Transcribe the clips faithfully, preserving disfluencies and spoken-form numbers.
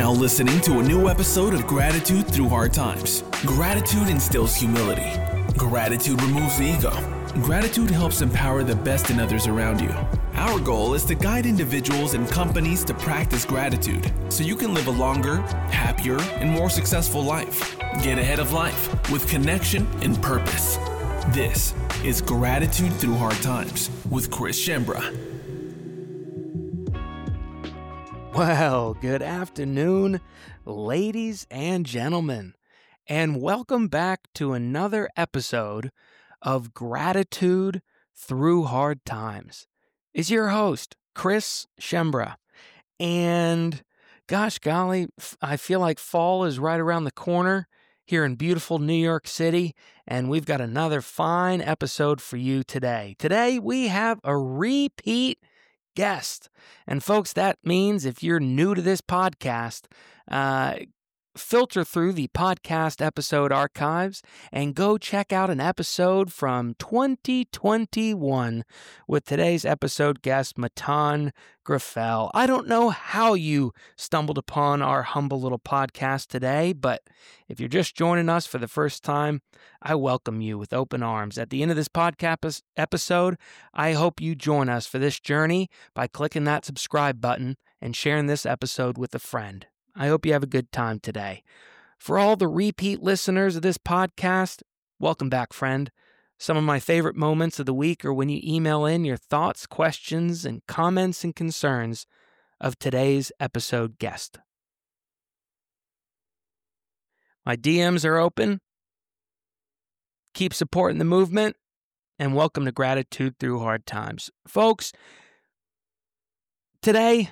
now listening to a new episode of Gratitude Through Hard Times. Gratitude instills humility. Gratitude removes the ego. Gratitude helps empower the best in others around you. Our goal is to guide individuals and companies to practice gratitude so you can live a longer, happier, and more successful life. Get ahead of life with connection and purpose. This is Gratitude Through Hard Times with Chris Schembra. Well, good afternoon, ladies and gentlemen, and welcome back to another episode of Gratitude Through Hard Times. It's your host, Chris Schembra, and gosh golly, I feel like fall is right around the corner here in beautiful New York City, and we've got another fine episode for you today. Today, we have a repeat guest. And folks, that means if you're new to this podcast, uh, filter through the podcast episode archives and go check out an episode from twenty twenty-one with today's episode guest, Matan Grafel. I don't know how you stumbled upon our humble little podcast today, but if you're just joining us for the first time, I welcome you with open arms. At the end of this podcast episode, I hope you join us for this journey by clicking that subscribe button and sharing this episode with a friend. I hope you have a good time today. For all the repeat listeners of this podcast, welcome back, friend. Some of my favorite moments of the week are when you email in your thoughts, questions, and comments and concerns of today's episode guest. My D Ms are open. Keep supporting the movement, and welcome to Gratitude Through Hard Times. Folks, today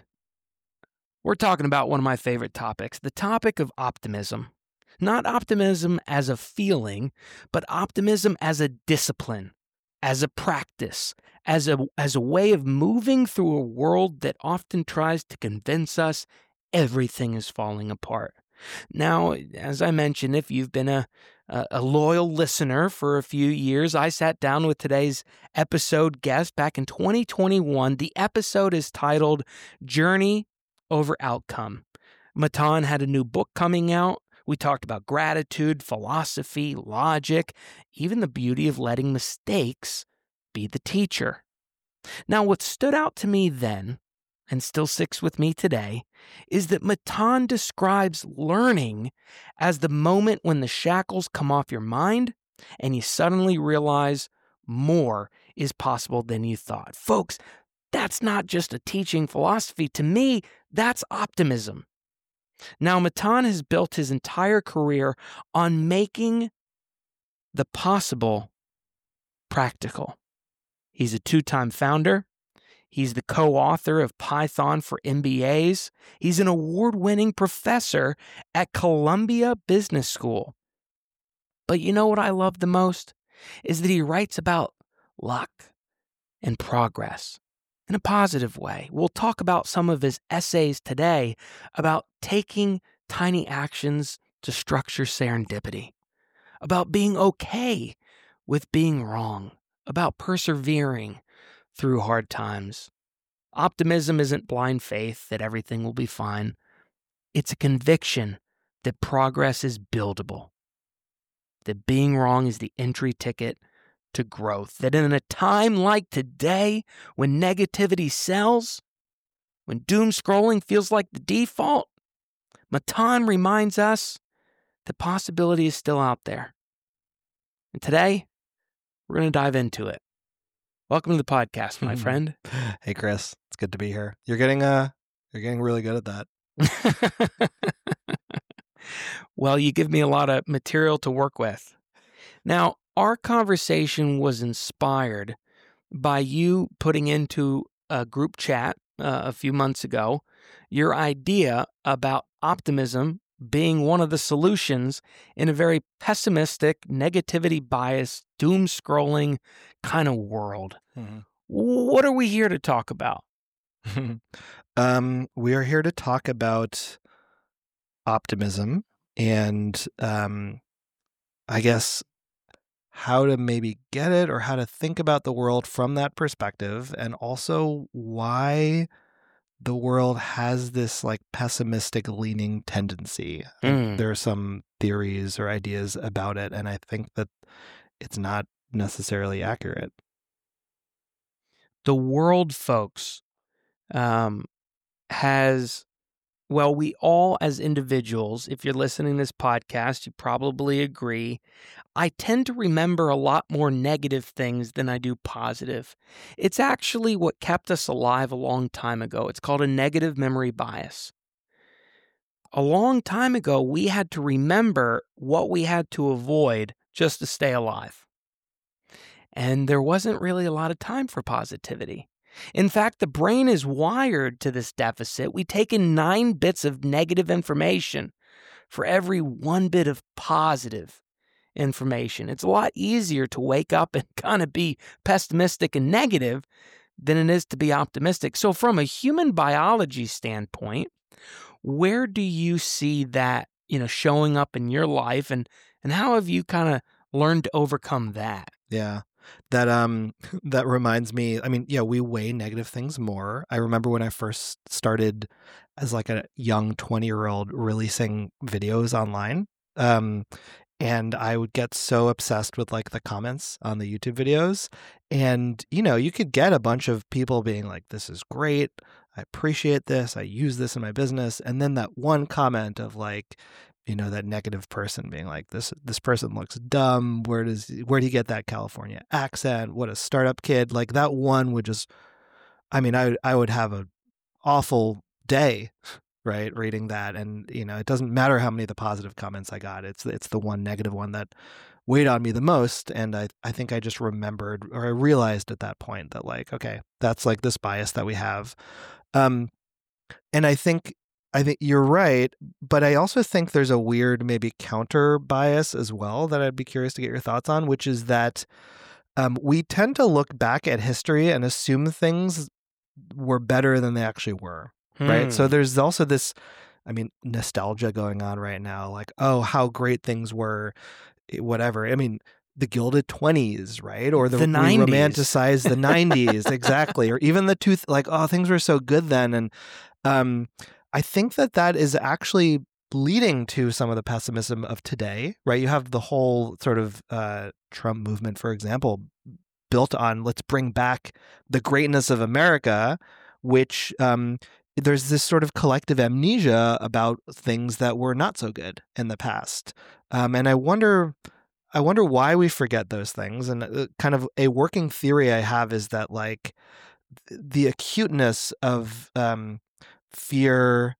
we're talking about one of my favorite topics, the topic of optimism. Not optimism as a feeling, but optimism as a discipline, as a practice, as a, as a way of moving through a world that often tries to convince us everything is falling apart. Now, as I mentioned, if you've been a, a, a loyal listener for a few years, I sat down with today's episode guest back in twenty twenty-one. The episode is titled Journey Over Outcome. Matan had a new book coming out. We talked about gratitude, philosophy, logic, even the beauty of letting mistakes be the teacher. Now, what stood out to me then, and still sticks with me today, is that Matan describes learning as the moment when the shackles come off your mind and you suddenly realize more is possible than you thought. Folks, that's not just a teaching philosophy. To me, that's optimism. Now, Matan has built his entire career on making the possible practical. He's a two-time founder. He's the co-author of Python for M B As. He's an award-winning professor at Columbia Business School. But you know what I love the most? Is that he writes about luck and progress in a positive way. We'll talk about some of his essays today about taking tiny actions to structure serendipity, about being okay with being wrong, about persevering through hard times. Optimism isn't blind faith that everything will be fine. It's a conviction that progress is buildable, that being wrong is the entry ticket to growth, that in a time like today, when negativity sells, when doom scrolling feels like the default, Matan reminds us that possibility is still out there. And today, we're going to dive into it. Welcome to the podcast, my friend. Hey, Chris. It's good to be here. You're getting uh, you're getting really good at that. Well, you give me a lot of material to work with. Now, our conversation was inspired by you putting into a group chat uh, a few months ago your idea about optimism being one of the solutions in a very pessimistic, negativity-biased, doom-scrolling kind of world. Mm-hmm. What are we here to talk about? um, we are here to talk about optimism and um, I guess how to maybe get it or how to think about the world from that perspective, and also why the world has this like pessimistic leaning tendency. Mm. There are some theories or ideas about it, and I think that it's not necessarily accurate. The world, folks, um, has, well, we all as individuals, if you're listening to this podcast, you probably agree, I tend to remember a lot more negative things than I do positive. It's actually what kept us alive a long time ago. It's called a negative memory bias. A long time ago, we had to remember what we had to avoid just to stay alive. And there wasn't really a lot of time for positivity. In fact, the brain is wired to this deficit. We take in nine bits of negative information for every one bit of positive information. It's a lot easier to wake up and kind of be pessimistic and negative than it is to be optimistic. So from a human biology standpoint, where do you see that, you know, showing up in your life, and, and how have you kind of learned to overcome that? Yeah. That um that reminds me, I mean, yeah, we weigh negative things more. I remember when I first started as like a young twenty-year-old releasing videos online. Um and I would get so obsessed with like the comments on the YouTube videos. And, you know, you could get a bunch of people being like, this is great. I appreciate this. I use this in my business. And then that one comment of like, you know, that negative person being like, this this person looks dumb. Where does where do you get that California accent? What a startup kid. Like that one would just, I mean, I I would have an awful day, right, reading that. And, you know, it doesn't matter how many of the positive comments I got. It's it's the one negative one that weighed on me the most. And I, I think I just remembered, or I realized at that point that like, okay, that's like this bias that we have. Um, and I think I think you're right, but I also think there's a weird maybe counter bias as well that I'd be curious to get your thoughts on, which is that um, we tend to look back at history and assume things were better than they actually were, hmm. right? So there's also this, I mean, nostalgia going on right now, like, oh, how great things were, whatever. I mean, the Gilded Twenties, right? Or the, the nineties. We romanticize the nineties, exactly. Or even the two, like, oh, things were so good then. And um, I think that that is actually leading to some of the pessimism of today, right? You have the whole sort of uh, Trump movement, for example, built on let's bring back the greatness of America, which um, there's this sort of collective amnesia about things that were not so good in the past. Um, and I wonder... I wonder why we forget those things. And kind of a working theory I have is that like the acuteness of um, fear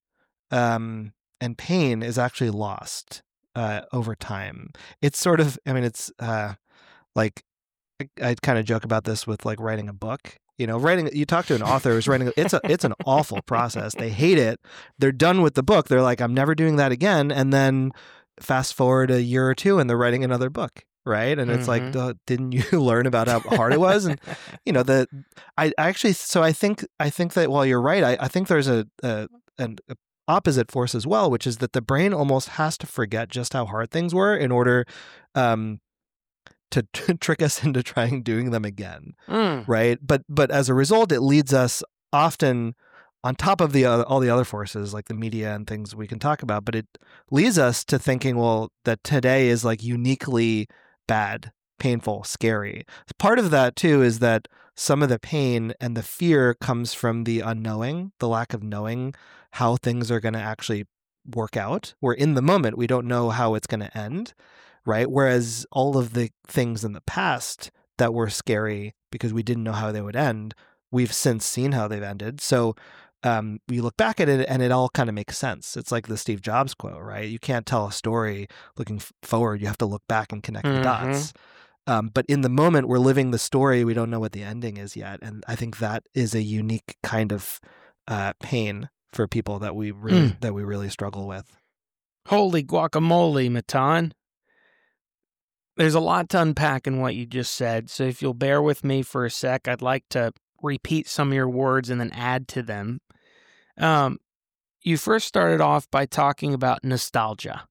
um, and pain is actually lost uh, over time. It's sort of, I mean, it's uh, like, I, I kind of joke about this with like writing a book. You know, writing, you talk to an author who's writing, it's a, it's an awful process. They hate it. They're done with the book. They're like, I'm never doing that again. And then fast forward a year or two and they're writing another book, right? And it's mm-hmm. like, didn't you learn about how hard it was? And you know, the I, I actually, so I think I think that while you're right, I, I think there's a, a an a opposite force as well, which is that the brain almost has to forget just how hard things were in order um, to, to trick us into trying doing them again, mm. right? But but as a result, it leads us often, on top of the uh, all the other forces like the media and things we can talk about, but it leads us to thinking, well, that today is like uniquely bad, painful, scary. Part of that too is that some of the pain and the fear comes from the unknowing, the lack of knowing how things are going to actually work out. Where in the moment we don't know how it's going to end, right? Whereas all of the things in the past that were scary because we didn't know how they would end, we've since seen how they've ended. So Um, you look back at it and it all kind of makes sense. It's like the Steve Jobs quote, right? You can't tell a story looking f- forward. You have to look back and connect mm-hmm. the dots. Um, but in the moment, we're living the story. We don't know what the ending is yet. And I think that is a unique kind of uh, pain for people that we really mm. that we really struggle with. Holy guacamole, Matan. There's a lot to unpack in what you just said. So if you'll bear with me for a sec, I'd like to repeat some of your words and then add to them. Um, you first started off by talking about nostalgia.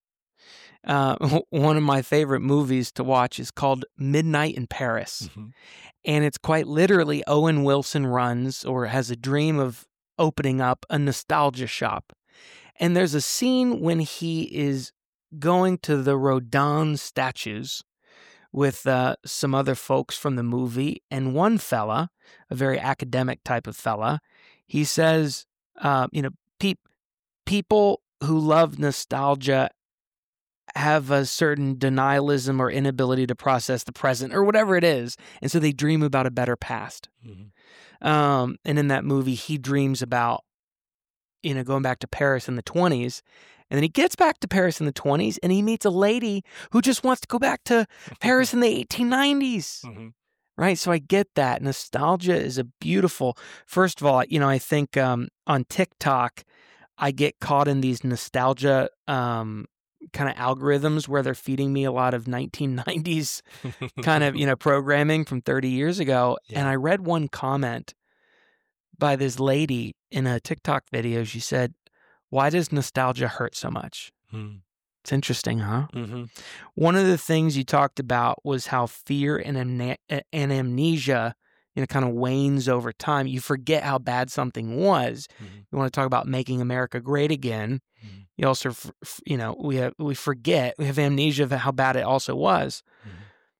Uh, one of my favorite movies to watch is called Midnight in Paris. Mm-hmm. And it's quite literally Owen Wilson runs or has a dream of opening up a nostalgia shop. And there's a scene when he is going to the Rodin statues with uh, some other folks from the movie. And one fella, a very academic type of fella, he says, uh, you know, pe- people who love nostalgia have a certain denialism or inability to process the present or whatever it is. And so they dream about a better past. Mm-hmm. Um, and in that movie, he dreams about, you know, going back to Paris in the twenties. And then he gets back to Paris in the twenties and he meets a lady who just wants to go back to Paris in the eighteen nineties. Mm-hmm. Right? So I get that. Nostalgia is a beautiful, first of all, you know, I think um, on TikTok, I get caught in these nostalgia um, kind of algorithms where they're feeding me a lot of nineteen nineties kind of, you know, programming from thirty years ago. Yeah. And I read one comment by this lady in a TikTok video. She said, "Why does nostalgia hurt so much?" Hmm. It's interesting, huh? Mm-hmm. One of the things you talked about was how fear and, amne- and amnesia, you know, kind of wanes over time. You forget how bad something was. Mm-hmm. You want to talk about making America great again. Mm-hmm. You also, you know, we have, we forget, we have amnesia of how bad it also was. Mm-hmm.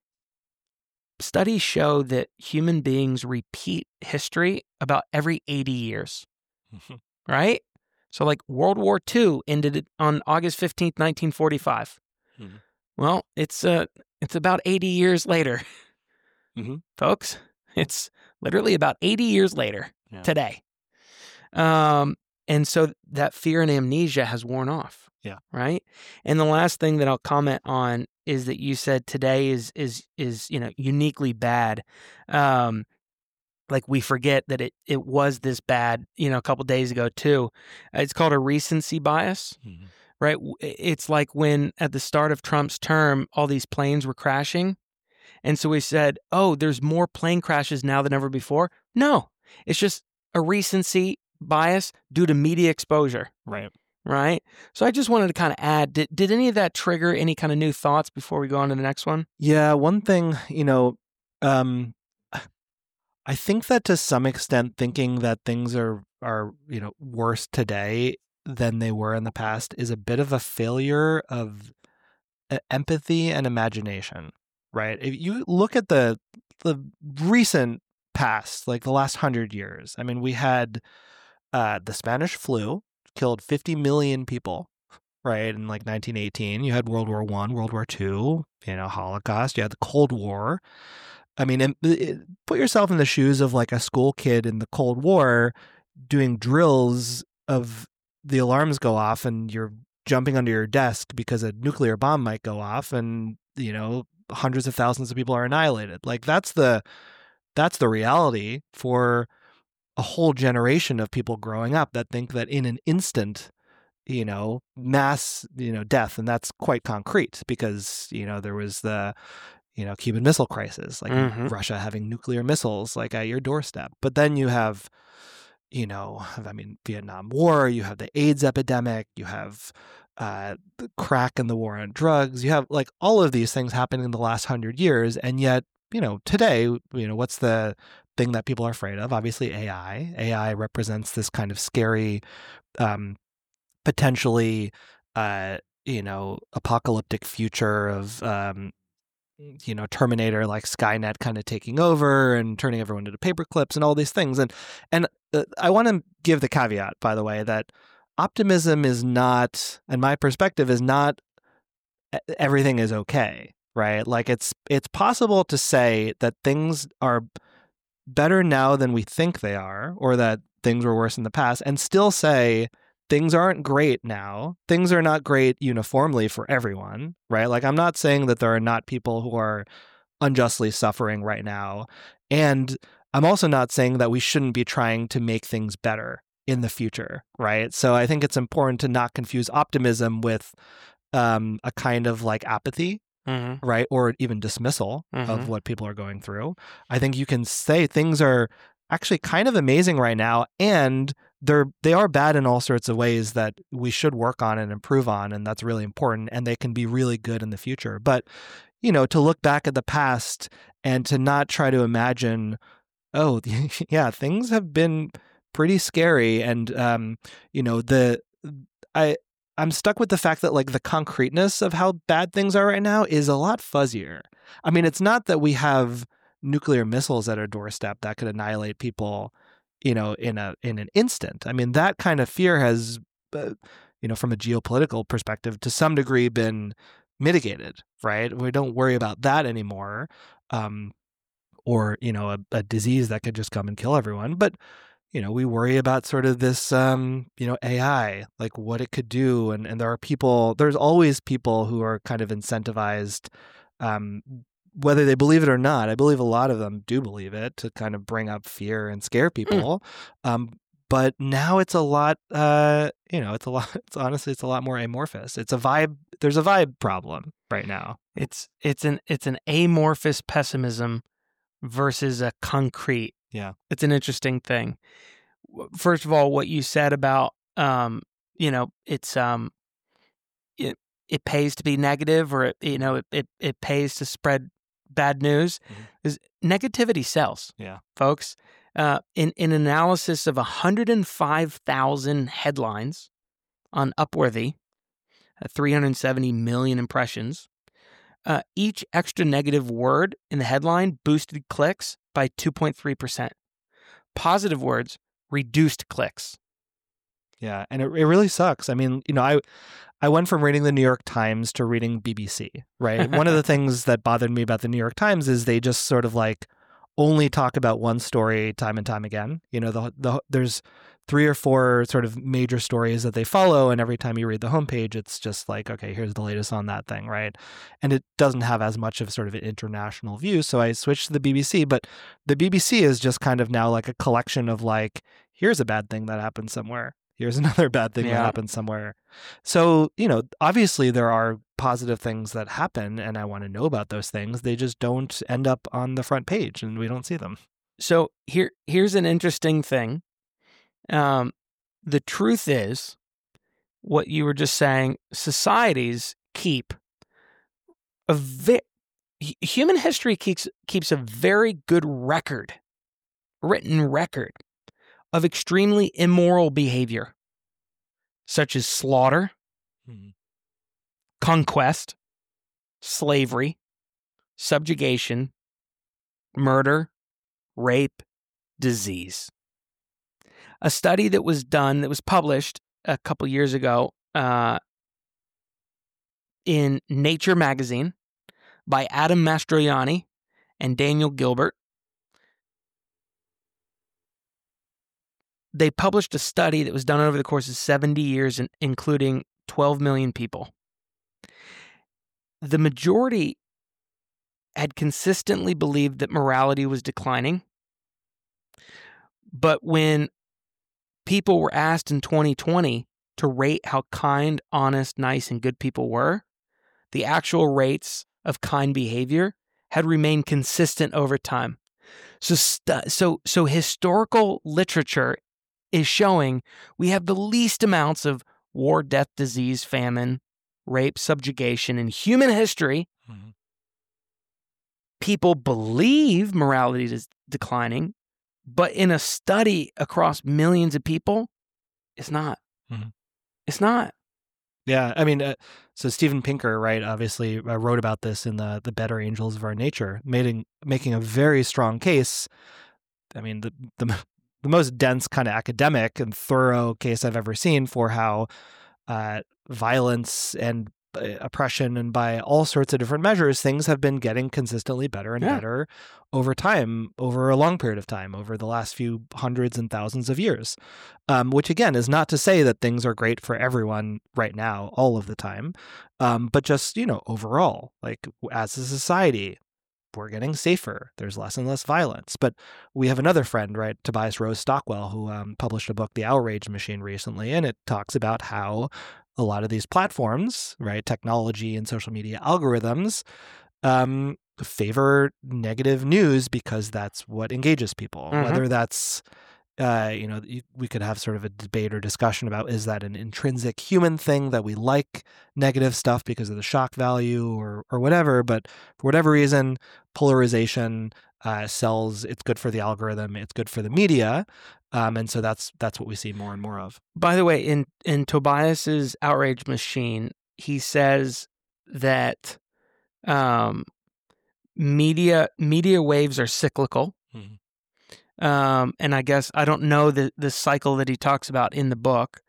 Studies show that human beings repeat history about every eighty years, mm-hmm. right? So like World War Two ended on August fifteenth, nineteen forty-five. Mm-hmm. Well, it's uh, it's about eighty years later, mm-hmm. folks. It's literally about eighty years later yeah. today. Um, and so that fear and amnesia has worn off. Yeah. Right. And the last thing that I'll comment on is that you said today is, is, is, you know, uniquely bad. Um, like we forget that it, it was this bad, you know, a couple days ago too. It's called a recency bias, mm-hmm. right? It's like when at the start of Trump's term, all these planes were crashing. And so we said, oh, there's more plane crashes now than ever before. No, it's just a recency bias due to media exposure. Right. Right. So I just wanted to kind of add, did, did any of that trigger any kind of new thoughts before we go on to the next one? Yeah. One thing, you know, um, I think that to some extent, thinking that things are, are, you know, worse today than they were in the past is a bit of a failure of empathy and imagination, right? If you look at the the recent past, like the last hundred years, I mean, we had uh, the Spanish flu killed fifty million people, right? In like nineteen eighteen, you had World War One, World War Two, you know, Holocaust, you had the Cold War. I mean, it, it, put yourself in the shoes of like a school kid in the Cold War doing drills of the alarms go off and you're jumping under your desk because a nuclear bomb might go off and, you know, hundreds of thousands of people are annihilated. Like that's the, that's the reality for a whole generation of people growing up that think that in an instant, you know, mass, you know, death. And that's quite concrete because, you know, there was the, you know, Cuban Missile Crisis, like mm-hmm. Russia having nuclear missiles like at your doorstep. But then you have, you know, I mean, Vietnam War, you have the AIDS epidemic, you have uh, the crack and the war on drugs, you have like all of these things happening in the last hundred years. And yet, you know, today, you know, what's the thing that people are afraid of? Obviously, A I. A I represents this kind of scary, um, potentially, uh, you know, apocalyptic future of, um, you know, Terminator, like Skynet kind of taking over and turning everyone into paper clips and all these things. And and uh, I want to give the caveat, by the way, that optimism is not, and my perspective is not everything is okay, right? Like it's it's possible to say that things are better now than we think they are, or that things were worse in the past, and still say things aren't great now. Things are not great uniformly for everyone, right? Like I'm not saying that there are not people who are unjustly suffering right now. And I'm also not saying that we shouldn't be trying to make things better in the future, right? So I think it's important to not confuse optimism with um, a kind of like apathy, mm-hmm. right? Or even dismissal mm-hmm. of what people are going through. I think you can say things are actually kind of amazing right now, and they're they are bad in all sorts of ways that we should work on and improve on, and that's really important, and they can be really good in the future. But, you know, to look back at the past and to not try to imagine, oh, yeah, things have been pretty scary. And, um, you know, the I I'm stuck with the fact that like the concreteness of how bad things are right now is a lot fuzzier. I mean, it's not that we have nuclear missiles at our doorstep that could annihilate people, you know, in a in an instant. I mean, that kind of fear has, uh, you know, from a geopolitical perspective, to some degree, been mitigated. Right? We don't worry about that anymore, um, or you know, a, a disease that could just come and kill everyone. But you know, we worry about sort of this, um, you know, A I, like what it could do, and and there are people. There's always people who are kind of incentivized. Um, whether they believe it or not, I believe a lot of them do believe it, to kind of bring up fear and scare people. Mm. Um, but now it's a lot, uh, you know, it's a lot, it's honestly, it's a lot more amorphous. It's a vibe. There's a vibe problem right now. It's, it's an, it's an amorphous pessimism versus a concrete. Yeah. It's an interesting thing. First of all, what you said about, um, you know, it's, um, it, it pays to be negative, or, it, you know, it, it, it pays to spread bad news. Mm-hmm. Is negativity sells. Yeah. Folks, uh, in, in analysis of one hundred five thousand headlines on Upworthy, uh, three hundred seventy million impressions, uh, each extra negative word in the headline boosted clicks by two point three percent. Positive words reduced clicks. Yeah, and it, it really sucks. I mean, you know, I I went from reading the New York Times to reading B B C, right? One of the things that bothered me about the New York Times is they just sort of like only talk about one story time and time again. You know, the the there's three or four sort of major stories that they follow, and every time you read the homepage, it's just like, okay, here's the latest on that thing, right? And it doesn't have as much of sort of an international view. So I switched to the B B C, but the B B C is just kind of now like a collection of like, here's a bad thing that happened somewhere. Here's another bad thing yeah. that happened somewhere. So, you know, obviously there are positive things that happen, and I want to know about those things. They just don't end up on the front page, and we don't see them. So here, here's an interesting thing. Um, the truth is, what you were just saying, societies keep a vi- human history keeps keeps a very good record, written record, of extremely immoral behavior, such as slaughter, mm-hmm. conquest, slavery, subjugation, murder, rape, disease. A study that was done, that was published a couple years ago uh, in Nature magazine by Adam Mastroianni and Daniel Gilbert. They published a study that was done over the course of seventy years, including twelve million people. The majority had consistently believed that morality was declining. But when people were asked in twenty twenty to rate how kind, honest, nice, and good people were, the actual rates of kind behavior had remained consistent over time. So, st- so, so historical literature is showing we have the least amounts of war, death, disease, famine, rape, subjugation in human history. Mm-hmm. People believe morality is declining, but in a study across millions of people, it's not. Mm-hmm. It's not. Yeah, I mean, uh, so Steven Pinker, right, obviously uh, wrote about this in the the Better Angels of Our Nature, making making a very strong case. I mean, the the the most dense kind of academic and thorough case I've ever seen for how uh, violence and uh, oppression, and by all sorts of different measures, things have been getting consistently better and yeah. better over time, over a long period of time, over the last few hundreds and thousands of years. Um, which again is not to say that things are great for everyone right now, all of the time, um, but just, you know, overall, like as a society, we're getting safer. There's less and less violence. But we have another friend, right, Tobias Rose Stockwell, who um, published a book, The Outrage Machine, recently, and it talks about how a lot of these platforms, right, technology and social media algorithms, um, favor negative news because that's what engages people. Mm-hmm. Whether that's, uh, you know, we could have sort of a debate or discussion about, is that an intrinsic human thing that we like negative stuff because of the shock value or or whatever, but for whatever reason, polarization uh, sells, it's good for the algorithm, it's good for the media. Um, and so that's that's what we see more and more of. By the way, in, in Tobias's Outrage Machine, he says that um, media media waves are cyclical. Mm-hmm. Um, and I guess I don't know the, the cycle that he talks about in the book.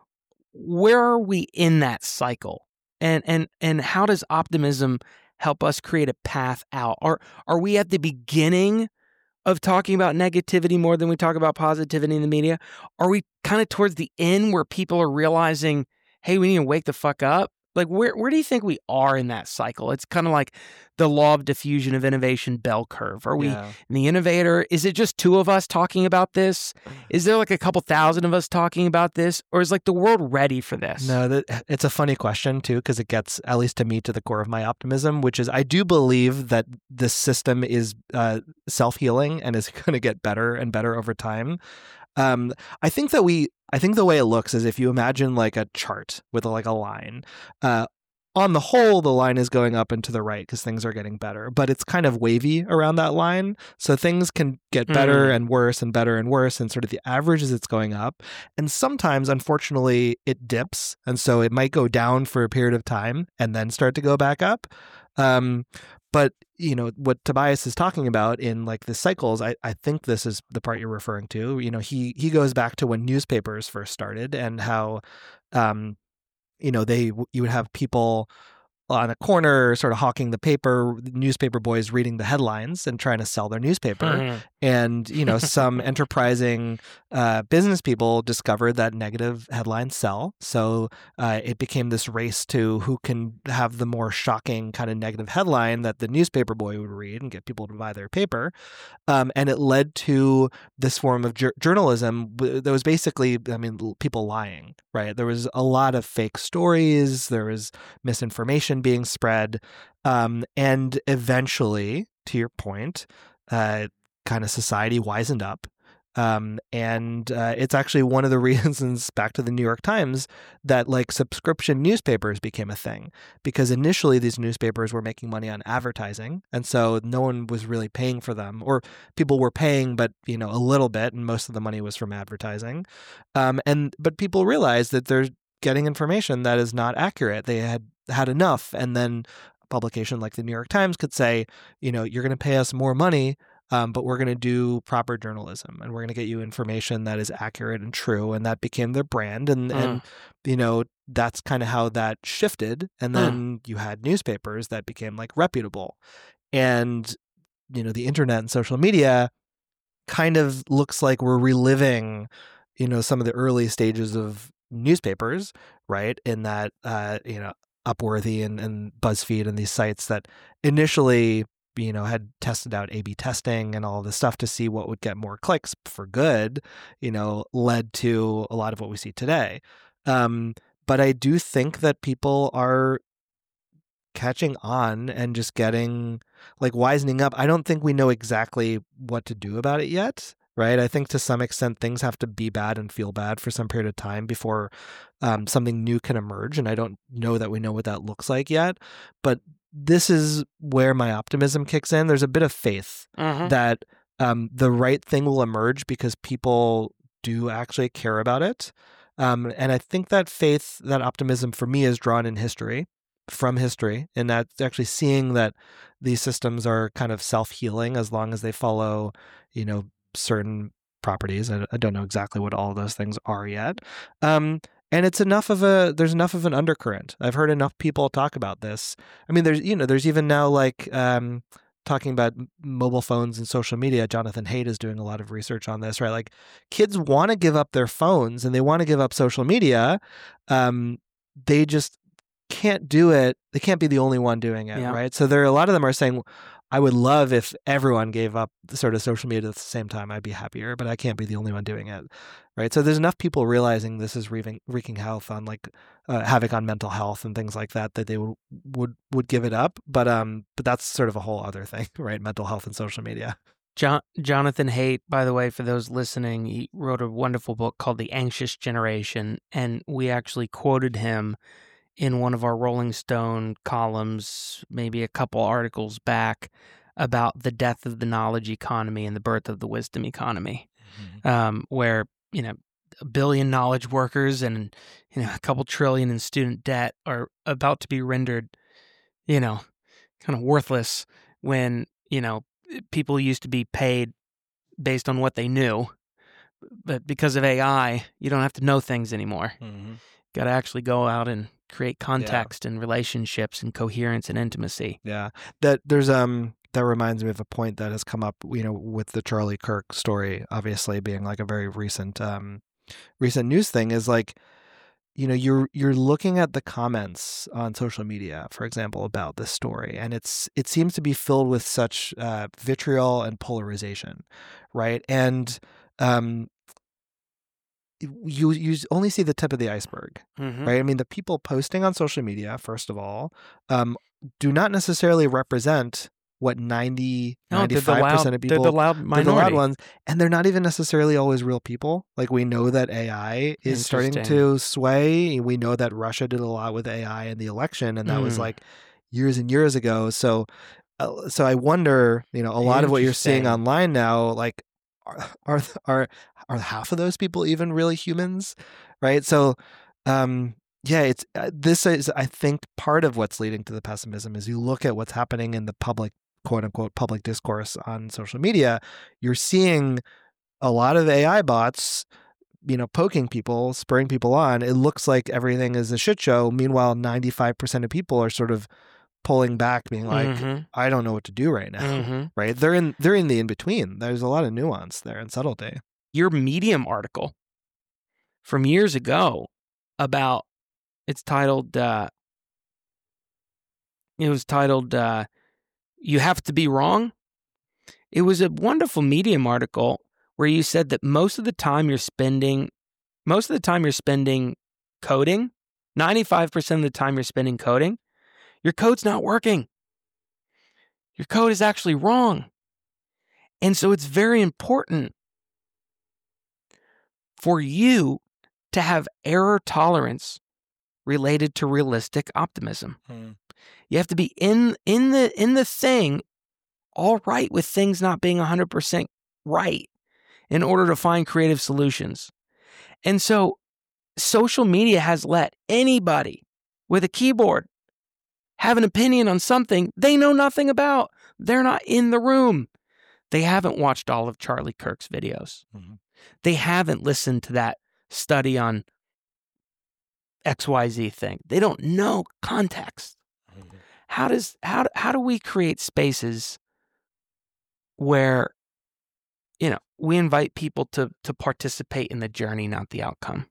Where are we in that cycle? And and and how does optimism help us create a path out? Are are we at the beginning of talking about negativity more than we talk about positivity in the media? Are we kind of towards the end where people are realizing, hey, we need to wake the fuck up? Like, where where do you think we are in that cycle? It's kind of like the law of diffusion of innovation bell curve. Are we Yeah. in the innovator? Is it just two of us talking about this? Is there like a couple thousand of us talking about this? Or is like the world ready for this? No, that, it's a funny question too, because it gets, at least to me, to the core of my optimism, which is I do believe that this system is uh, self-healing and is going to get better and better over time. Um, I think that we, I think the way it looks is if you imagine like a chart with like a line, uh, on the whole, the line is going up and to the right because things are getting better, but it's kind of wavy around that line. So things can get better mm. and worse and better and worse. And sort of the average is it's going up. And sometimes, unfortunately, it dips. And so it might go down for a period of time and then start to go back up. Um, But, you know, what Tobias is talking about in like the cycles, I, I think this is the part you're referring to. You know, he he goes back to when newspapers first started and how, um, you know, they you would have people on a corner sort of hawking the paper, newspaper boys reading the headlines and trying to sell their newspaper. Mm-hmm. And, you know, some enterprising uh, business people discovered that negative headlines sell. So uh, it became this race to who can have the more shocking kind of negative headline that the newspaper boy would read and get people to buy their paper. Um, and it led to this form of jur- journalism that was basically, I mean, people lying, right? There was a lot of fake stories. There was misinformation being spread. Um, and eventually, to your point, uh, kind of society wisened up. Um, and uh, it's actually one of the reasons, back to the New York Times, that like subscription newspapers became a thing. Because initially these newspapers were making money on advertising. And so no one was really paying for them. Or people were paying, but, you know, a little bit. And most of the money was from advertising. Um, and but people realized that they're getting information that is not accurate. They had had enough. And then a publication like the New York Times could say, you know, you're going to pay us more money, um, but we're going to do proper journalism and we're going to get you information that is accurate and true. And that became their brand. And, uh. and you know, that's kind of how that shifted. And then uh. you had newspapers that became like reputable. And, you know, the internet and social media kind of looks like we're reliving, you know, some of the early stages of newspapers, right? In that, uh, you know, Upworthy and, and BuzzFeed and these sites that initially, you know, had tested out A B testing and all this stuff to see what would get more clicks for good, you know, led to a lot of what we see today. Um, but I do think that people are catching on and just getting like wisening up. I don't think we know exactly what to do about it yet. Right. I think to some extent things have to be bad and feel bad for some period of time before um, something new can emerge. And I don't know that we know what that looks like yet. But this is where my optimism kicks in. There's a bit of faith uh-huh. that um, the right thing will emerge because people do actually care about it. Um, and I think that faith, that optimism for me is drawn in history, from history, and that's actually seeing that these systems are kind of self-healing as long as they follow, you know, certain properties. I, I don't know exactly what all of those things are yet. Um, and it's enough of a, there's enough of an undercurrent. I've heard enough people talk about this. I mean, there's, you know, there's even now like um, talking about mobile phones and social media. Jonathan Haidt is doing a lot of research on this, right? Like kids want to give up their phones and they want to give up social media. Um, they just can't do it. They can't be the only one doing it, yeah. right? So there are a lot of them are saying, I would love if everyone gave up sort of social media at the same time. I'd be happier, but I can't be the only one doing it, right? So there's enough people realizing this is wreaking, wreaking health on like uh, havoc on mental health and things like that that they would would would give it up. But um, but that's sort of a whole other thing, right? Mental health and social media. John, Jonathan Haidt, by the way, for those listening, he wrote a wonderful book called The Anxious Generation, and we actually quoted him in one of our Rolling Stone columns, maybe a couple articles back, about the death of the knowledge economy and the birth of the wisdom economy. Mm-hmm. um, where, you know, a billion knowledge workers and, you know, a couple trillion in student debt are about to be rendered, you know, kind of worthless when, you know, people used to be paid based on what they knew. But because of A I, you don't have to know things anymore. Mm-hmm. Got to actually go out and create context Yeah. and relationships and coherence and intimacy. Yeah. That there's um that reminds me of a point that has come up, you know, with the Charlie Kirk story, obviously being like a very recent um recent news thing, is like, you know, you're you're looking at the comments on social media, for example, about this story, and it's it seems to be filled with such uh, vitriol and polarization, right? And um, you you only see the tip of the iceberg, Mm-hmm. right? I mean, the people posting on social media, first of all, um, do not necessarily represent what ninety, No, they're the ninety-five percent loud, of they're people, the loud they're minority. the loud ones, and they're not even necessarily always real people. Like, we know that A I is starting Interesting. to sway. We know that Russia did a lot with A I in the election, and that was Mm. like years and years ago. So, uh, so I wonder, you know, a lot of what you're seeing Interesting. online now, like, are are are are half of those people even really humans, right? So, um, yeah, it's uh, this is, I think, part of what's leading to the pessimism is you look at what's happening in the public, quote unquote, public discourse on social media. You're seeing a lot of A I bots, you know, poking people, spurring people on. It looks like everything is a shit show. Meanwhile, ninety-five percent of people are sort of pulling back, being like, Mhm. I don't know what to do right now. Mhm. Right? They're in they're in the in between. There's a lot of nuance there and subtlety. Your Medium article from years ago about, it's titled, uh, it was titled, uh, You Have to Be Wrong. It was a wonderful Medium article where you said that most of the time you're spending, most of the time you're spending coding, ninety-five percent of the time you're spending coding, your code's not working. Your code is actually wrong. And so it's very important for you to have error tolerance related to realistic optimism. Hmm. You have to be in in the in the thing all right with things not being one hundred percent right in order to find creative solutions. And so social media has let anybody with a keyboard have an opinion on something they know nothing about. They're not in the room. They haven't watched all of Charlie Kirk's videos. Mhm. They haven't listened to that study on X Y Z thing. They don't know context. Mhm. How does how how do we create spaces where, you know, we invite people to to participate in the journey, not the outcome?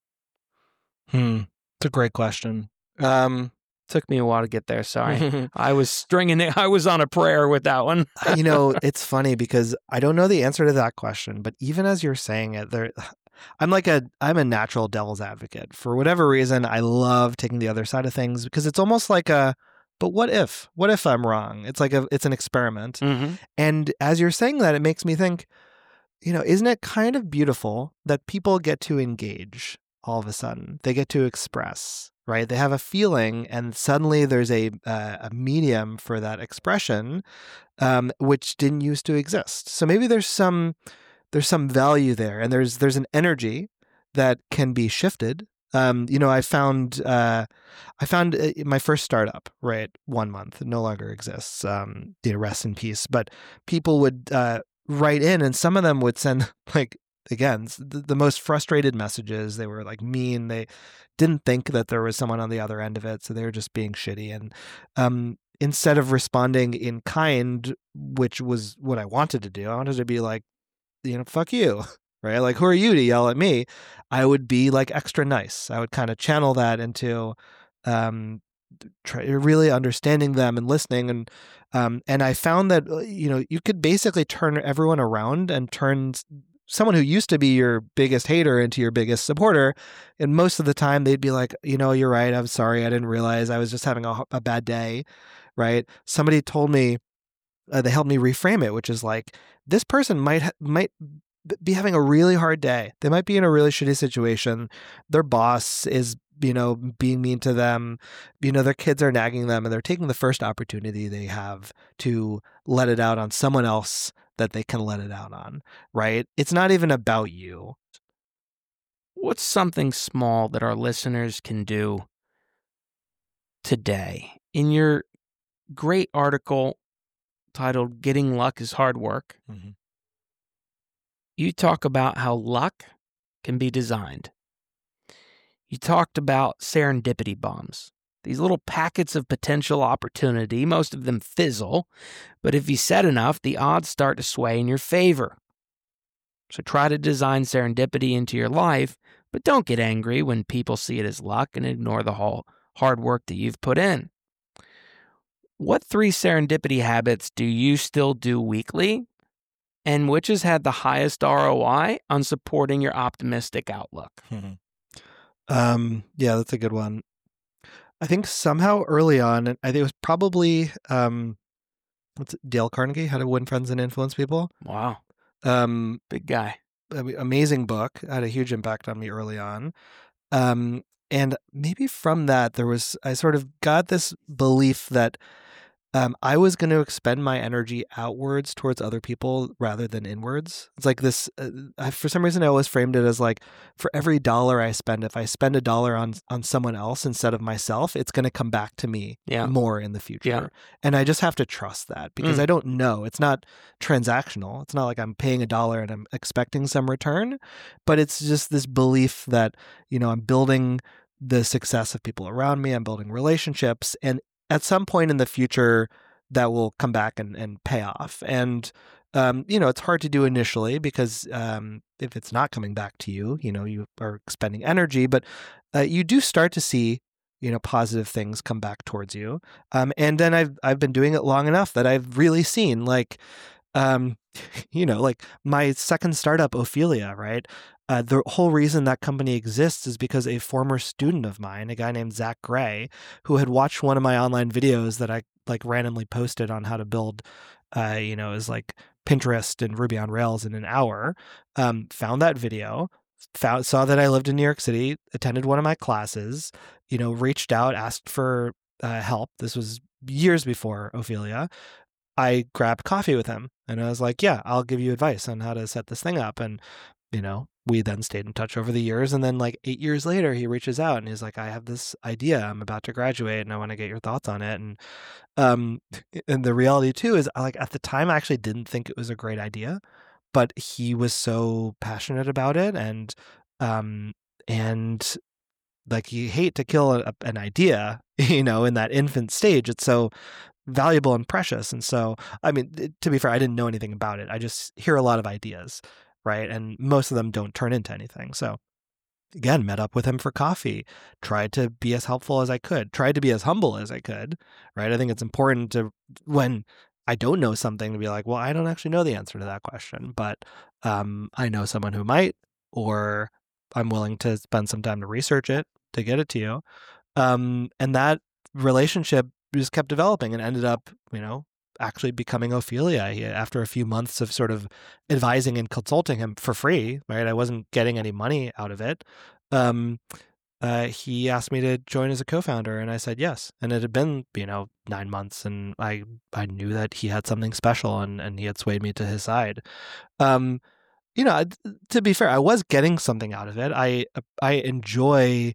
Hmm. It's a great question. Um, Took me a while to get there. Sorry, I was stringing it. I was on a prayer with that one. you know, it's funny because I don't know the answer to that question, but even as you're saying it, there, I'm like a, I'm a natural devil's advocate. For whatever reason, I love taking the other side of things because it's almost like a, but what if? What if I'm wrong? It's like a, it's an experiment. Mm-hmm. And as you're saying that, it makes me think, you know, isn't it kind of beautiful that people get to engage all of a sudden? They get to express, right? They have a feeling, and suddenly there's a uh, a medium for that expression, um, which didn't used to exist. So maybe there's some there's some value there, and there's there's an energy that can be shifted. Um, you know, I found uh, I found uh, my first startup, right? One month, it no longer exists. Um, you know, rest in peace. But people would uh, write in, and some of them would send like, again, the, the most frustrated messages. They were like mean. They didn't think that there was someone on the other end of it, so they were just being shitty. And um, instead of responding in kind, which was what I wanted to do, I wanted to be like, you know, fuck you, right? Like, who are you to yell at me? I would be like extra nice. I would kind of channel that into um, try, really understanding them and listening. And um, and I found that, you know, you could basically turn everyone around and turn someone who used to be your biggest hater into your biggest supporter. And most of the time they'd be like, you know, you're right. I'm sorry. I didn't realize I was just having a, a bad day. Right. Somebody told me, uh, they helped me reframe it, which is like, this person might, ha- might be having a really hard day. They might be in a really shitty situation. Their boss is, you know, being mean to them. You know, their kids are nagging them, and they're taking the first opportunity they have to let it out on someone else that they can let it out on, right? It's not even about you. What's something small that our listeners can do today? In your great article titled Getting Luck is Hard Work, mm-hmm. you talk about how luck can be designed. You talked about serendipity bombs, these little packets of potential opportunity. Most of them fizzle, but if you set enough, the odds start to sway in your favor. So try to design serendipity into your life, but don't get angry when people see it as luck and ignore the whole hard work that you've put in. What three serendipity habits do you still do weekly, and which has had the highest R O I on supporting your optimistic outlook? Mm-hmm. Um, yeah, that's a good one. I think somehow early on, I think it was probably um, what's it, Dale Carnegie, How to Win Friends and Influence People. Wow. Um, Big guy. Amazing book. Had a huge impact on me early on. Um, and maybe from that, there was, I sort of got this belief that um, I was going to expend my energy outwards towards other people rather than inwards. It's like this, uh, I, for some reason, I always framed it as like, for every dollar I spend, if I spend a dollar on, on someone else instead of myself, it's going to come back to me yeah. more in the future. Yeah. And I just have to trust that because mm. I don't know. It's not transactional. It's not like I'm paying a dollar and I'm expecting some return, but it's just this belief that, you know, I'm building the success of people around me. I'm building relationships, and at some point in the future, that will come back and, and pay off. And, um, you know, it's hard to do initially because um, if it's not coming back to you, you know, you are expending energy, but uh, you do start to see, you know, positive things come back towards you. Um, and then I've, I've been doing it long enough that I've really seen like, um, you know, like my second startup, Ophelia, right? Uh, the whole reason that company exists is because a former student of mine, a guy named Zach Gray, who had watched one of my online videos that I like randomly posted on how to build, uh, you know, is like Pinterest and Ruby on Rails in an hour, um, found that video, found, saw that I lived in New York City, attended one of my classes, you know, reached out, asked for uh, help. This was years before Ophelia. I grabbed coffee with him and I was like, yeah, I'll give you advice on how to set this thing up. And, you know, we then stayed in touch over the years. And then like eight years later, he reaches out and he's like, I have this idea. I'm about to graduate and I want to get your thoughts on it. And, um, and the reality too is like at the time, I actually didn't think it was a great idea, but he was so passionate about it. And, um, and like you hate to kill a, an idea, you know, in that infant stage. It's so valuable and precious. And so, I mean, to be fair, I didn't know anything about it. I just hear a lot of ideas, right? And most of them don't turn into anything. So again, met up with him for coffee, tried to be as helpful as I could, tried to be as humble as I could, right? I think it's important to, when I don't know something, to be like, well, I don't actually know the answer to that question, but um, I know someone who might, or I'm willing to spend some time to research it, to get it to you. Um, and that relationship just kept developing and ended up, you know, actually becoming Ophelia. He, after a few months of sort of advising and consulting him for free, right? I wasn't getting any money out of it. Um, uh, he asked me to join as a co-founder, and I said yes. And it had been, you know, nine months, and I I knew that he had something special, and and he had swayed me to his side. Um, you know, to be fair, I was getting something out of it. I I enjoy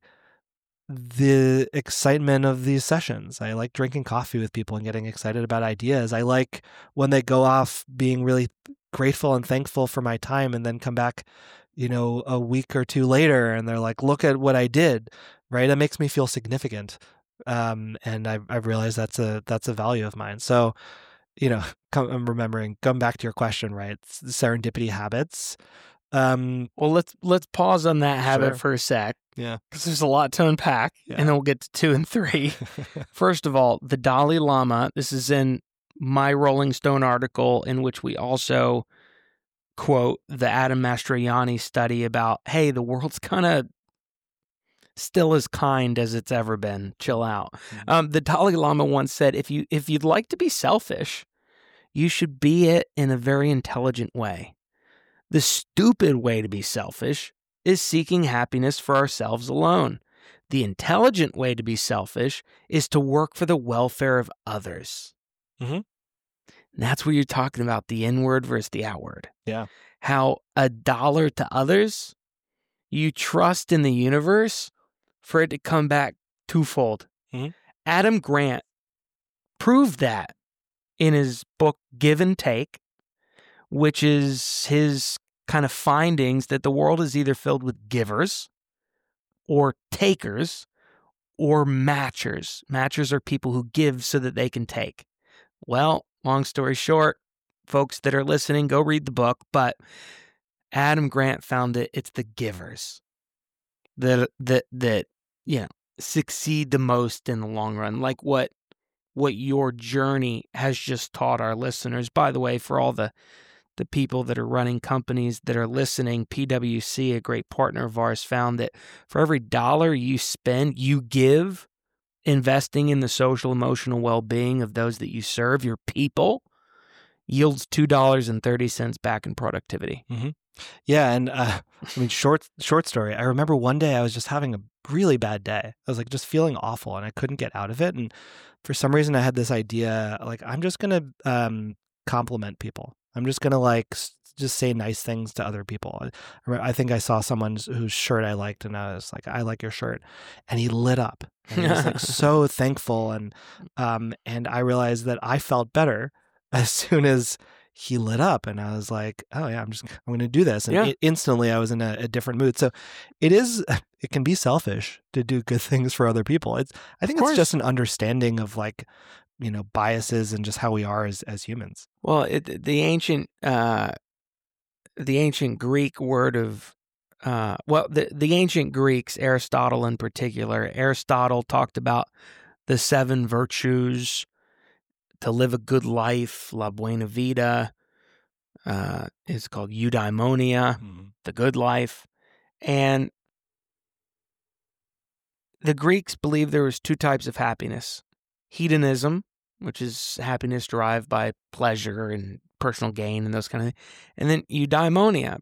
the excitement of these sessions. I like drinking coffee with people and getting excited about ideas. I like when they go off being really grateful and thankful for my time and then come back, you know, a week or two later and they're like, look at what I did, right? That makes me feel significant. Um, and I, I've realized that's a, that's a value of mine. So, you know, come, I'm remembering, come back to your question, right? It's the serendipity habits. Um, well, let's let's pause on that habit sure. for a sec. Yeah. Because there's a lot to unpack, yeah. and then we'll get to two and three. First of all, the Dalai Lama, this is in my Rolling Stone article, in which we also quote the Adam Mastroianni study about, hey, the world's kind of still as kind as it's ever been. Chill out. Mm-hmm. Um, the Dalai Lama once said, if you if you'd like to be selfish, you should be it in a very intelligent way. The stupid way to be selfish is seeking happiness for ourselves alone. The intelligent way to be selfish is to work for the welfare of others. Mm-hmm. And that's where you're talking about the inward versus the outward. Yeah. How a dollar to others, you trust in the universe for it to come back twofold. Mhm. Adam Grant proved that in his book Give and Take, which is his kind of findings that the world is either filled with givers or takers or matchers. Matchers are people who give so that they can take. Well, long story short, folks that are listening, go read the book, but Adam Grant found that it's the givers that that that you know succeed the most in the long run, like what what your journey has just taught our listeners. By the way, for all the the people that are running companies that are listening, P W C, a great partner of ours, found that for every dollar you spend, you give, investing in the social emotional well-being of those that you serve, your people, yields two dollars and thirty cents back in productivity. Mm-hmm. Yeah, and uh, I mean, short short story. I remember one day I was just having a really bad day. I was like just feeling awful, and I couldn't get out of it. And for some reason, I had this idea, like I'm just gonna um, compliment people. I'm just gonna like s- just say nice things to other people. I, remember- I think I saw someone whose shirt I liked, and I was like, "I like your shirt," and he lit up. And he was like so thankful, and um, and I realized that I felt better as soon as he lit up, and I was like, oh yeah, I'm just, I'm going to do this. And Yeah. it, instantly I was in a, a different mood. So it is, it can be selfish to do good things for other people. It's, I think Of it's course. just an understanding of like, you know, biases and just how we are as, as humans. Well, it, the ancient, uh, the ancient Greek word of, uh, well, the the ancient Greeks, Aristotle in particular, Aristotle talked about the seven virtues to live a good life. La buena vida, uh, is called eudaimonia, the good life, and the Greeks believed there was two types of happiness: hedonism, which is happiness derived by pleasure and personal gain and those kind of things, and then eudaimonia,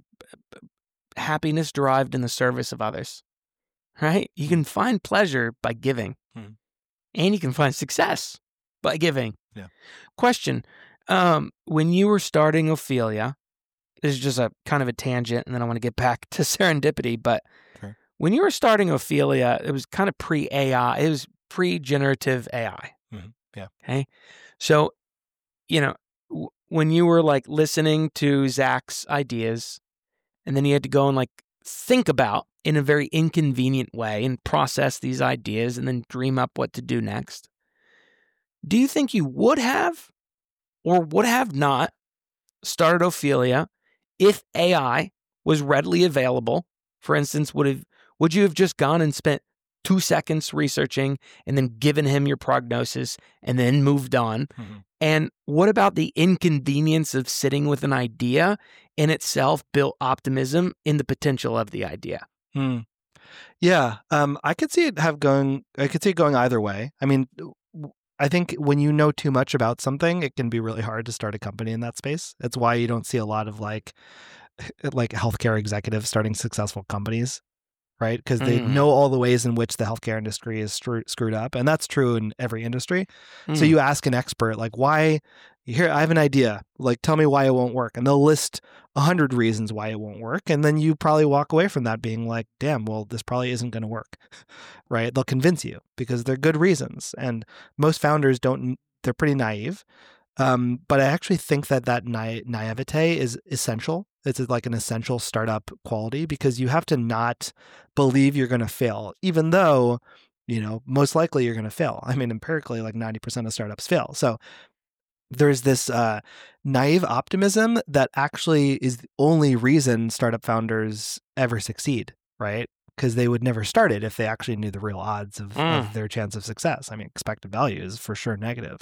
happiness derived in the service of others. Right? You can find pleasure by giving, Hmm. and you can find success by giving. Yeah. Question: um, when you were starting Ophelia, this is just a kind of a tangent, and then I want to get back to serendipity, but Sure. when you were starting Ophelia, it was kind of pre-A I. It was pre-generative A I. Mhm. Yeah. Okay. So, you know, w- when you were like listening to Zach's ideas, and then you had to go and like think about in a very inconvenient way and process these ideas and then dream up what to do next, do you think you would have or would have not started Ophelia if A I was readily available? For instance, would have would you have just gone and spent two seconds researching and then given him your prognosis and then moved on? Mhm. And what about the inconvenience of sitting with an idea in itself built optimism in the potential of the idea? Hmm. Yeah. Um, I could see it have going, I could see it going either way. I mean, w- I think when you know too much about something, it can be really hard to start a company in that space. That's why you don't see a lot of like, like healthcare executives starting successful companies, right? Because they Mm. know all the ways in which the healthcare industry is stru- screwed up. And that's true in every industry. So Mm. you ask an expert, like, why, here, I have an idea, like, tell me why it won't work. And they'll list a hundred reasons why it won't work. And then you probably walk away from that being like, damn, well, this probably isn't going to work, right? They'll convince you because they're good reasons. And most founders don't, they're pretty naive. Um, but I actually think that that na- naivete is essential. It's like an essential startup quality because you have to not believe you're going to fail, even though, you know, most likely you're going to fail. I mean, empirically, like ninety percent of startups fail. So there's this uh, naive optimism that actually is the only reason startup founders ever succeed, right? Because they would never start it if they actually knew the real odds of, Mm. of their chance of success. I mean, expected value is for sure negative.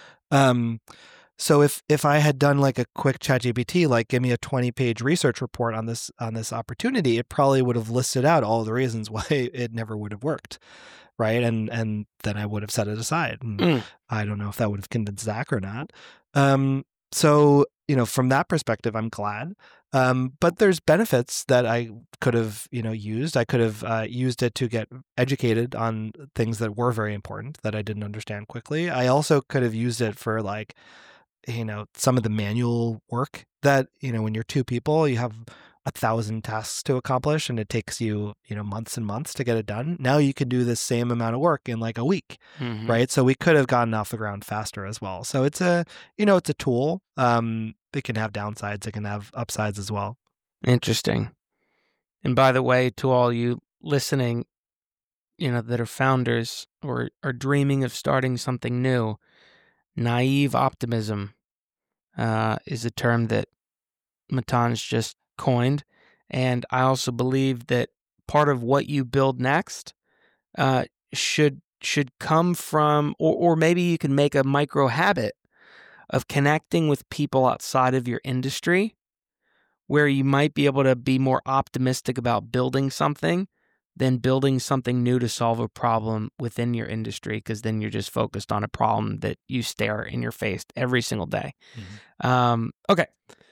Um, so if if I had done like a quick ChatGPT, like give me a twenty page research report on this on this opportunity, it probably would have listed out all the reasons why it never would have worked, right? And and then I would have set it aside. And Mm. I don't know if that would have convinced Zach or not. Um, so you know, from that perspective, I'm glad. Um, but there's benefits that I could have, you know, used. I could have uh, used it to get educated on things that were very important that I didn't understand quickly. I also could have used it for like, you know, some of the manual work that, you know, when you're two people, you have a thousand tasks to accomplish and it takes you, you know, months and months to get it done. Now you can do the same amount of work in like a week, Mhm. right? So we could have gotten off the ground faster as well. So it's a, you know, it's a tool. Um, it can have downsides. It can have upsides as well. Interesting. And by the way, to all you listening, you know, that are founders or are dreaming of starting something new, naive optimism uh, is a term that Matan's just coined. And I also believe that part of what you build next uh, should should come from, or, or maybe you can make a micro habit of connecting with people outside of your industry where you might be able to be more optimistic about building something than building something new to solve a problem within your industry, because then you're just focused on a problem that you stare in your face every single day. Mm-hmm. Um, okay.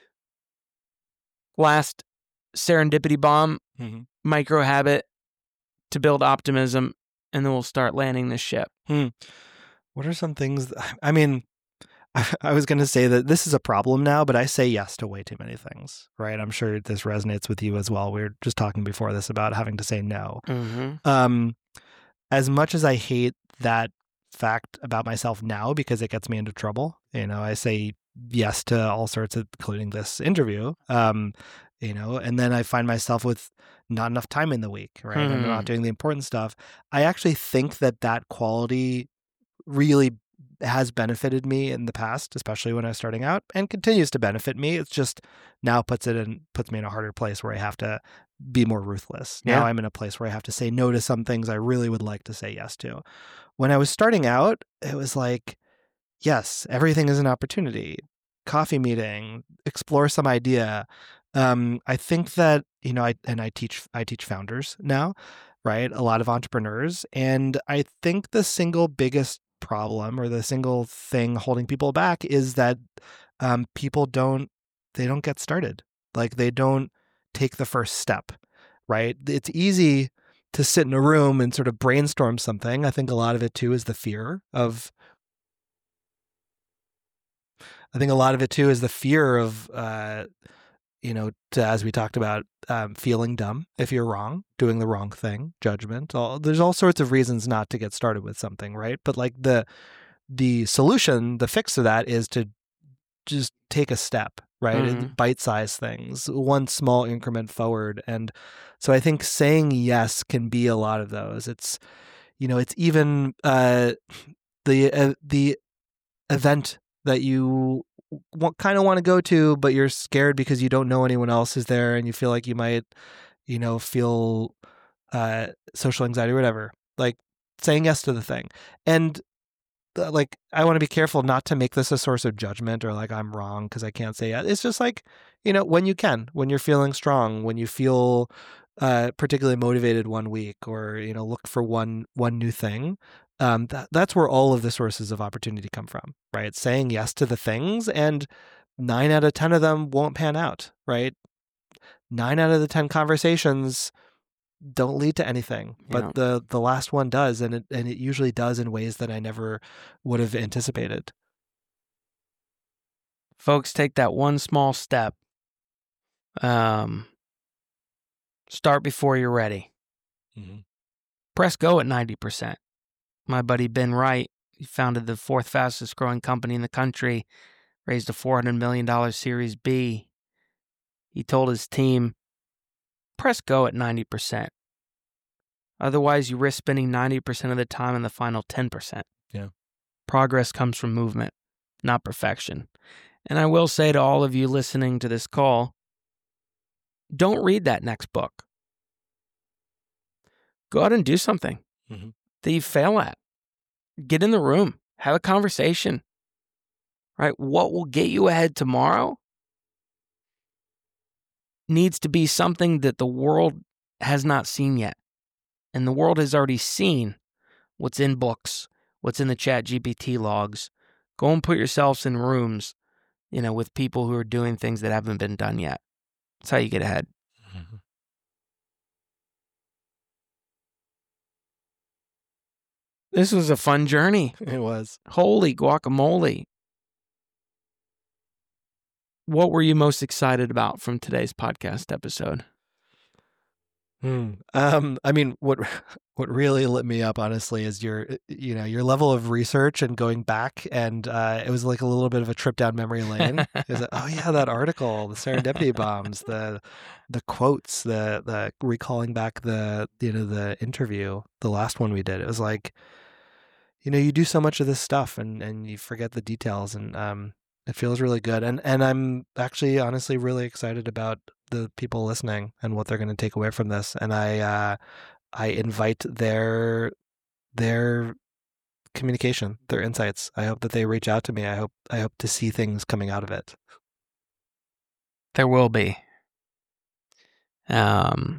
Last serendipity bomb, mm-hmm. micro habit to build optimism, and then we'll start landing this ship. Hmm. What are some things? That, I mean, I, I was going to say that this is a problem now, but I say yes to way too many things, right? I'm sure this resonates with you as well. We were just talking before this about having to say no. Mm-hmm. Um, as much as I hate that fact about myself now because it gets me into trouble, you know, I say yes to all sorts of, including this interview, um, you know, and then I find myself with not enough time in the week, right? Mm. I'm not doing the important stuff. I actually think that that quality really has benefited me in the past, especially when I was starting out, and continues to benefit me. It's just now puts it in, puts me in a harder place where I have to be more ruthless. Yeah. Now I'm in a place where I have to say no to some things I really would like to say yes to. When I was starting out, it was like, yes, everything is an opportunity. Coffee meeting, explore some idea. Um, I think that, you know, I, and I teach, I teach founders now, right? A lot of entrepreneurs. And I think the single biggest problem or the single thing holding people back is that um, people don't, they don't get started. Like they don't take the first step, right? It's easy to sit in a room and sort of brainstorm something. I think a lot of it too is the fear of, I think a lot of it too is the fear of, uh, you know, to, as we talked about, um, feeling dumb if you're wrong, doing the wrong thing, judgment. All, there's all sorts of reasons not to get started with something, right? But like the the solution, the fix to that is to just take a step, right? Mm-hmm. Bite-sized things, one small increment forward. And so I think saying yes can be a lot of those. It's, you know, it's even uh, the uh, the event that you want, kind of want to go to, but you're scared because you don't know anyone else is there and you feel like you might, you know, feel uh, social anxiety or whatever. Like saying yes to the thing. And uh, like, I want to be careful not to make this a source of judgment or like I'm wrong because I can't say yes. It's just like, you know, when you can, when you're feeling strong, when you feel uh, particularly motivated one week or, you know, look for one one new thing. Um, that, that's where all of the sources of opportunity come from, right? Saying yes to the things, and nine out of ten of them won't pan out, right? Nine out of the ten conversations don't lead to anything, but yeah. the the last one does, and it and it usually does in ways that I never would have anticipated. Folks, take that one small step. Um, start before you're ready. Mm-hmm. Press go at ninety percent. My buddy Ben Wright, he founded the fourth fastest growing company in the country, raised a four hundred million dollars Series B. He told his team, press go at ninety percent. Otherwise, you risk spending ninety percent of the time in the final ten percent. Yeah. Progress comes from movement, not perfection. And I will say to all of you listening to this call, don't read that next book. Go out and do something. Mm-hmm. that you fail at. Get in the room. Have a conversation. Right? What will get you ahead tomorrow needs to be something that the world has not seen yet. And the world has already seen what's in books, what's in the Chat G P T logs. Go and put yourselves in rooms, you know, with people who are doing things that haven't been done yet. That's how you get ahead. Mm-hmm. This was a fun journey. It was. Holy guacamole. what were you most excited about from today's podcast episode? Hmm. Um, I mean, what what really lit me up, honestly, is your you know your level of research and going back, and uh, it was like a little bit of a trip down memory lane. It was like, oh yeah, that article, the serendipity bombs, the the quotes, the the recalling back the you know the interview, the last one we did. It was like, you know, you do so much of this stuff, and and you forget the details, and um, it feels really good. And and I'm actually honestly really excited about the people listening and what they're going to take away from this. And I uh, I invite their their communication, their insights. I hope that they reach out to me. I hope I hope to see things coming out of it. There will be. Um,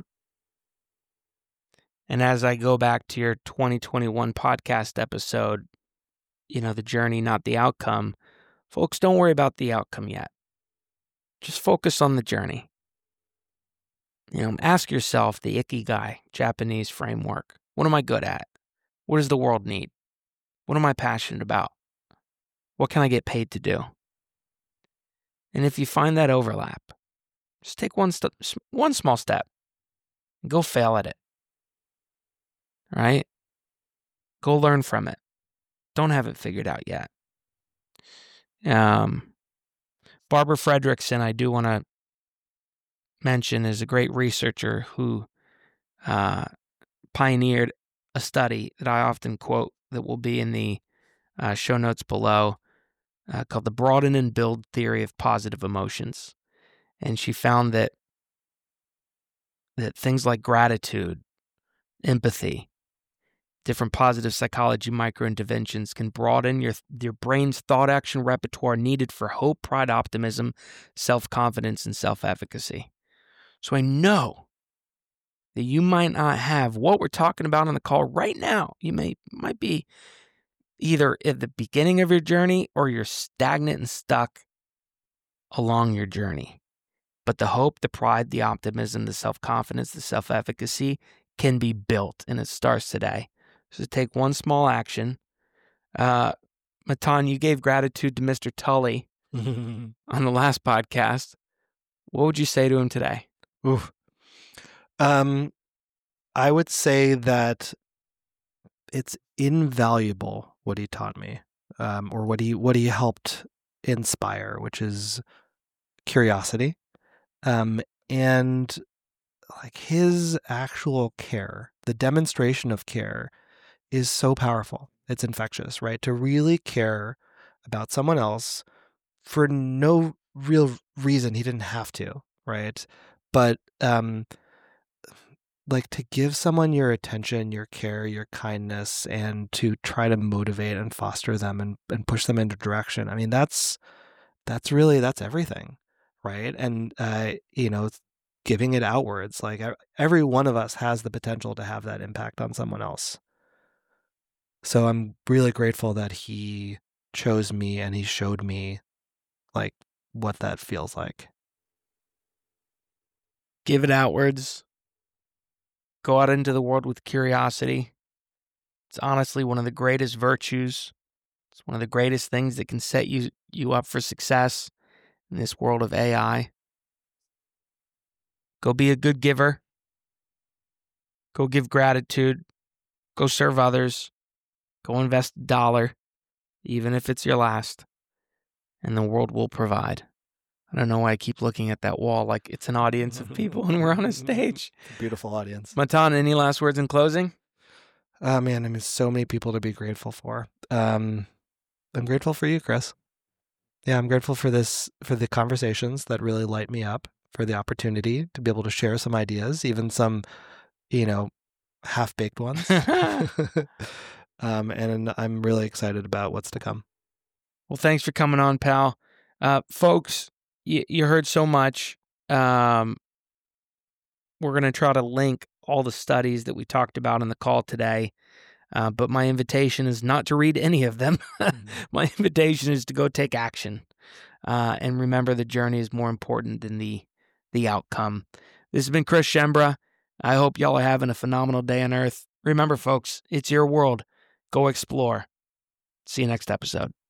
and as I go back to your twenty twenty-one podcast episode, you know, the journey, not the outcome. Folks, don't worry about the outcome yet. Just focus on the journey. You know, ask yourself the Ikigai Japanese framework. What am I good at? What does the world need? What am I passionate about? What can I get paid to do? And if you find that overlap, just take one st- one small step and go fail at it. Right? Go learn from it. Don't have it figured out yet. Um, Barbara Fredrickson, I do want to mention, is a great researcher who uh, pioneered a study that I often quote that will be in the uh, show notes below uh, called the Broaden and Build Theory of Positive Emotions. And she found that that things like gratitude, empathy, different positive psychology micro-interventions can broaden your, your brain's thought-action repertoire needed for hope, pride, optimism, self-confidence, and self-efficacy. So I know that you might not have what we're talking about on the call right now. You may might be either at the beginning of your journey or you're stagnant and stuck along your journey. But the hope, the pride, the optimism, the self-confidence, the self-efficacy can be built, and it starts today. So take one small action. Uh, Matan, you gave gratitude to Mister Tully on the last podcast. What would you say to him today? Oof. Um, I would say that it's invaluable what he taught me, um, or what he what he helped inspire, which is curiosity, um, and like his actual care, the demonstration of care, is so powerful. It's infectious, right? To really care about someone else for no real reason. He didn't have to, right? But um, like to give someone your attention, your care, your kindness, and to try to motivate and foster them and, and push them into direction. I mean, that's that's really, that's everything, right? And, uh, you know, giving it outwards. Like every one of us has the potential to have that impact on someone else. So I'm really grateful that he chose me and he showed me like what that feels like. Give it outwards. Go out into the world with curiosity. It's honestly one of the greatest virtues. It's one of the greatest things that can set you, you up for success in this world of A I. Go be a good giver. Go give gratitude. Go serve others. Go invest a dollar, even if it's your last, and the world will provide. I don't know why I keep looking at that wall like it's an audience of people and we're on a stage. Beautiful audience. Matan, any last words in closing? Oh, man, I mean, so many people to be grateful for. Um, I'm grateful for you, Chris. Yeah, I'm grateful for this, for the conversations that really light me up, for the opportunity to be able to share some ideas, even some, you know, half-baked ones. um, and I'm really excited about what's to come. Well, thanks for coming on, pal. Uh, folks, you, you heard so much. Um, we're going to try to link all the studies that we talked about in the call today. Uh, but my invitation is not to read any of them. My invitation is to go take action. Uh, and remember, the journey is more important than the, the outcome. This has been Chris Schembra. I hope y'all are having a phenomenal day on Earth. Remember, folks, it's your world. Go explore. See you next episode.